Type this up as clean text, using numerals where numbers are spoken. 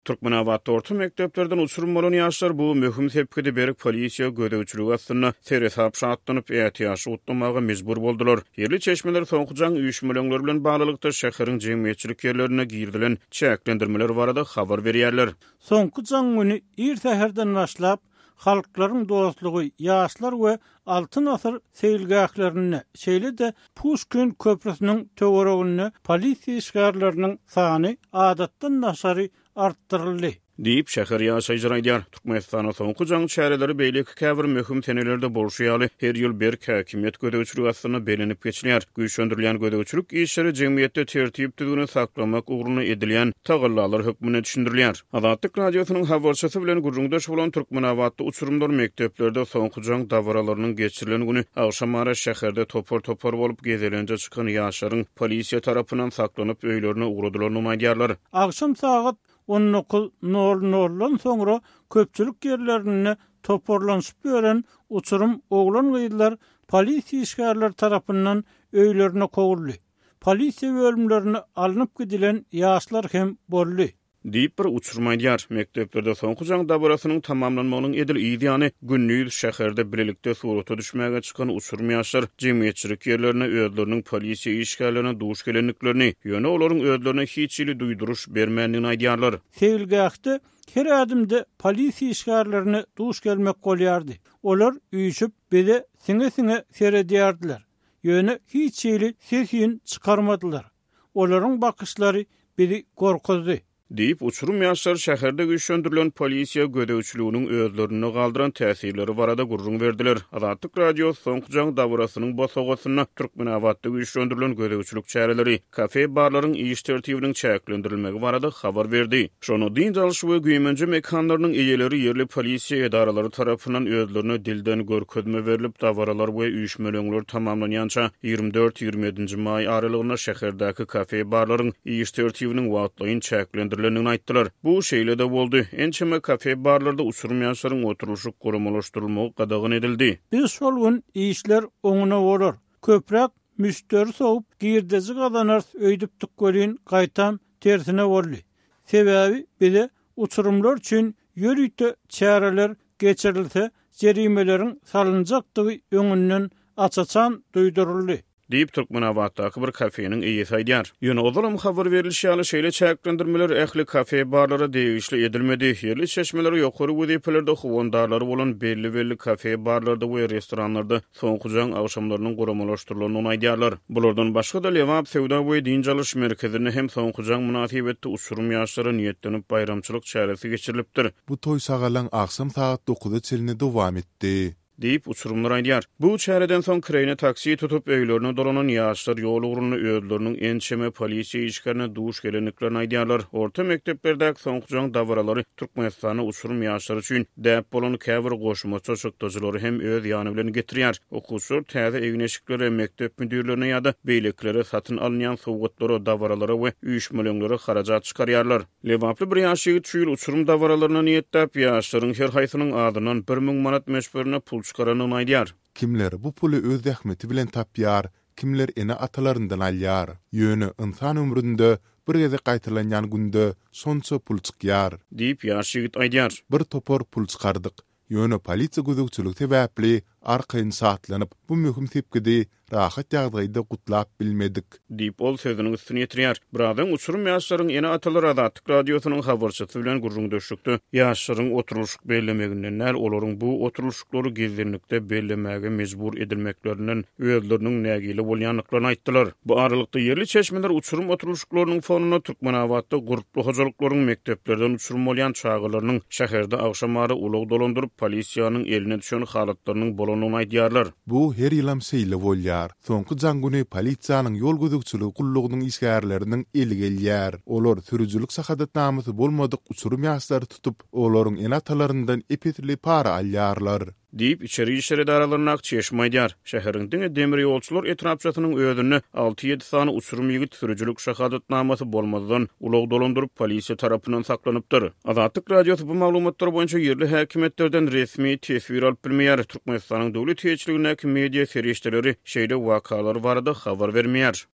Türkmenabatda orta mekdeplerden uçurum bolan ýaşlar bu möhüm tepkide berip polisiýa gödäwçilik aslynda teresap şahatlanyp ätiýaşy utdamaga mejbur boldular. Yerli çeşmeler soňkujaň üýşmeleňler bilen baglykda şäheriň jemgyýetçilik ýerlerine girdilen çäklendirmeler barada habar berýärler. Soňkujaň güni irtäherden başlap halklaryň dostlugy, ýaşlar we altyn asr seýilgählerini, şeýle de Pushkin köprüsiniň töweregine polisiýa işgärleriniň sany adatdan naşary arttırıldy. Diýip şäher ýaşaýjylar aýdýar. Türkmenistana soňkujaň çäreleri beýlik käbir möhüm tenelerde bolşýaly her ýyl bir häkimiýet gödäwçiligi aslynda belenip geçilýär. Güýçlendirilýän gödäwçilik işleri jemgyýetde tertip düzgünü saklamak ugruna edilýän tagallalar hökmüne düşündirilýär. Azatlyk radiosynyň habarçysy bilen gurrundaş bolan Türkmenabatda uçurumlar mekdeplerde soňkujaň dawralarynyň geçirilen güni agşamara şäherde topar bolup gezelenje çykan ýaşlaryň polisiýa tarapyndan saklanyp öýlerine ugradylaryny aýdýarlar. Agşam saat 19:00'dan sonra köpçülük yerlerine toparlanıp gören uçurum oglan gyýdylar polisiýa işgärler tarapyndan öýlerine kowuldy. Polisiýa bölümlerine alınıp gidilen ýaşlar hem boldy. Diýip bir uçurmaýdýar. Mekdeplerde soňkujaň dabarasynyň tamamlanmagynyň edil ýyly günnüýüz şäherde birlikde surata düşmäge çykan uçurum ýaşlar jemgyýetçilik ýerlerine özleriniň polisiýa işgärlerine duş gelenliklerini, ýöne olaryň özlerine hiç ýyly duýduruş bermändigini aýdýarlar. Seýilgähde her adımda polisiýa işgärlerine duş gelmek bolýardy. Olar üýşüp bede siňe seredýärdiler. Ýöne hiç ýyly sesini çykarmadylar. Olaryň bakışlary biri gorkuzdy. Diýip uçurum ýaşlar şäherde güýçlendirilen polisiýa gödäwçiliginiň özlerini galdyran täsirleri barada gurrun berdiler. Azatlyk radio soňkujaň dawrasynyň bosogasyna Türkmenabatda güýçlendirilen gödäwçilik çäreleri, kafe barlaryň iş tertibiniň çäklendirilmegi barada habar berdi. Şonu diňjalşy we güýmenje mekanlarynyň eýeleri yerli polisiýa edaralary tarapyndan özlerine dilden görkezme berilip dawralar we üýşmeleňler tamamlanýança 24-27 may aralygyna şäherdäki kafe barlaryň iş tertibiniň wagtlaryny çäklendirildi. Aýtdylar. Bu şeýle de boldy. Ençeme kafe barlarda uçurum ýaşlaryň oturuşyk goramalashdyrylmagy gadagyn edildi. Biz şol gün işler oňuna bolar. Köprek müşteri soğup girdezi gadanar öýdüp tükgelin gaýtam tersine boldy. Sebäbi bize uçurumlar üçin ýörüýte çäreler geçirilse jerimelerin salınjakdygy öňünden açaçan duýduruldy. Diýip Türkmenabatdaky bir kafenin eýesi aýdýar. Ýöne ozalam habar berilýär şeýle çäklendirmeler ähli kafe barlara degişli edilmedi. Yerli çeşmeler ýokary wezipelerde howandarlary bolan belli kafe barlarda we restoranlarda soňkujaň agşamlarynyň goramalaşdyrylyny aýdýarlar. Bulardan başga da Lewap Sewda we diňjalış merkezine hem soňkujaň münasibetde uçurum ýaşlary niýetlenip bayramçylyk çäresi geçirilipdir. Bu toy sagalaň aksam saat 9-da çeline dowam etdi. Diýip uçurumlar aýdýar. Bu çäreden soň kirene taksi tutup öýlerine dolanan ýaşlar ýol ugruna özleriniň ençeme polisiýa işgärine duş gelenliklerini aýdýarlar. Orta mekdeplerdäki soňkujaň dawralary Türkmenistana uçurum ýaşlary üçin däp bolan käbir goşma çoçukdajylary hem öz ýany bilen getirýär. Okuwçylar täze eýneşiklere, mektep müdirlerine ýa-da beýleklere satyn alynýan sowgatlary, dawralary we üýşmeleňleri harajat çykarýarlar. Lewaply bir ýaşygy çyýl uçurum dawralaryna niýetläp ýaşlaryň her haýsynyň adynan 1000 manat meşberine pul çıkaranyny aýdýar. Kimler bu pulu öz zähmeti bilen tapýar, kimler ene atalaryndan alýar. Ýöne insan ömründe bir geze gaýtalanýan günde sonça pul çykýar. Diýip ýaşygy aýdýar. Bir topar pul çykardyk. Ýöne polisiýa gödäwçilik sebäpli arkaýyn saatlanyp bu möhüm tepkidi rahat ýagdaýda gutlap bilmedik. Diýip ol sözüniň üstüne ýetirýär. Birazdan uçurum ýaşlaryň ene atalar Azatlyk radiosynyň habarçysy bilen gurrundaşykdy. Ýaşlaryň oturuşyk bellemeginden olaryň bu oturuşyklary gizlenlikde bellemege mejbur edilmeklerinden özleriniň nägili bolýanlyklaryny aýtdylar. Bu aralykda yerli çeşmeler uçurum oturuşyklarynyň fonuny Türkmenabatda guruply hojalyklaryň mekteplerden uçurum bolýan çağılarynyň şäherde agşamary ulag dolandyryp polisiýanyň eline düşen halatlarynyň bolanyny aýdýarlar. Bu her ýylam seýle bolýar. Soňky janguny polisiýanyň ýol gödäwçiligi gullugynyň işgärleriniň eli gelýär. Olar sürüjülük sahadatnamysy bolmadyk uçurum ýaşlary tutup, olaryň ene atalaryndan epetli para alýarlar. Diýip içeri işler edaralarına çeşmaýdýar. Şäheriň diňe demir ýolçular etrapçatynyň öýüne 6-7 sany uçurum ýigit sürüjülük şahadatnamasy bolmadan ulag dolandyryp polisiýa tarapyndan saklanıpdyr. Azatlyk radiosy bu maglumatlar boýunça yerli häkimetlerden resmi tesbir alyp bilmeýär. Türkmenistanyň döwlet ýetçiligindäki media serişdeleri şeýle wakalar barada habar bermeýär.